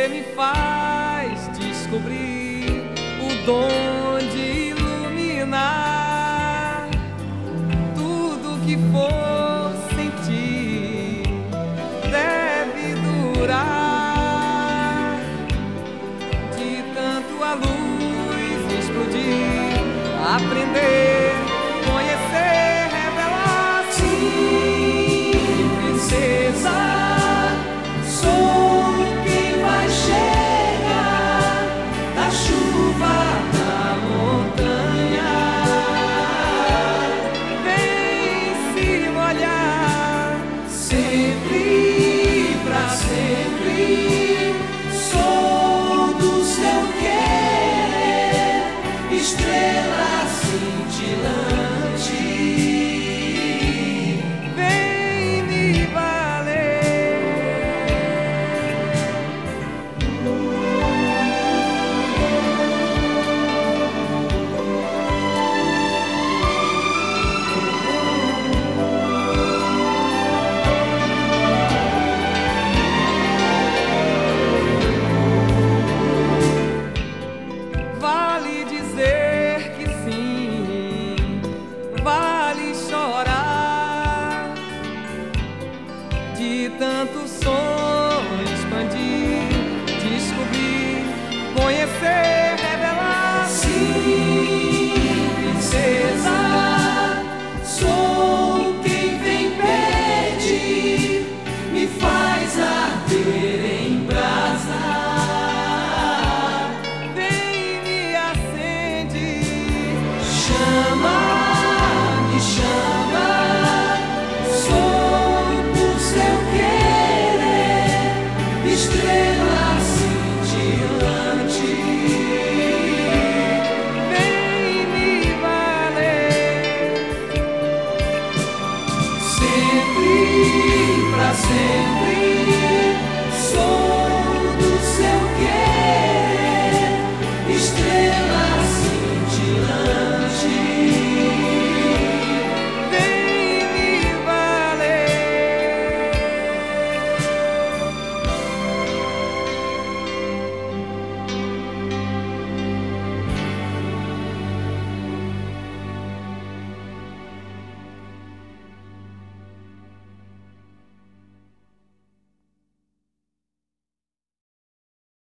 Você me faz descobrir o dom de iluminar tudo que for sentir deve durar. De tanto a luz explodir, aprender, conhecer, revelar. Sim, princesa, sou quem vai chegar da chuva da montanha. Vem se molhar, sempre, pra sempre. Sou do seu querer, estrela cintilante. Vem me valer. Vale dizer que sim, vale chorar, de tanto sonho expandir, descobrir, conhecer, revelar. Sim, princesa, sou quem vem pedir, me faz arder em brasa. Vem me acende, chama, me chama. Sou por seu querer, estrela cintilante. Vem me valer, sempre, pra sempre. Sou do seu querer, estrela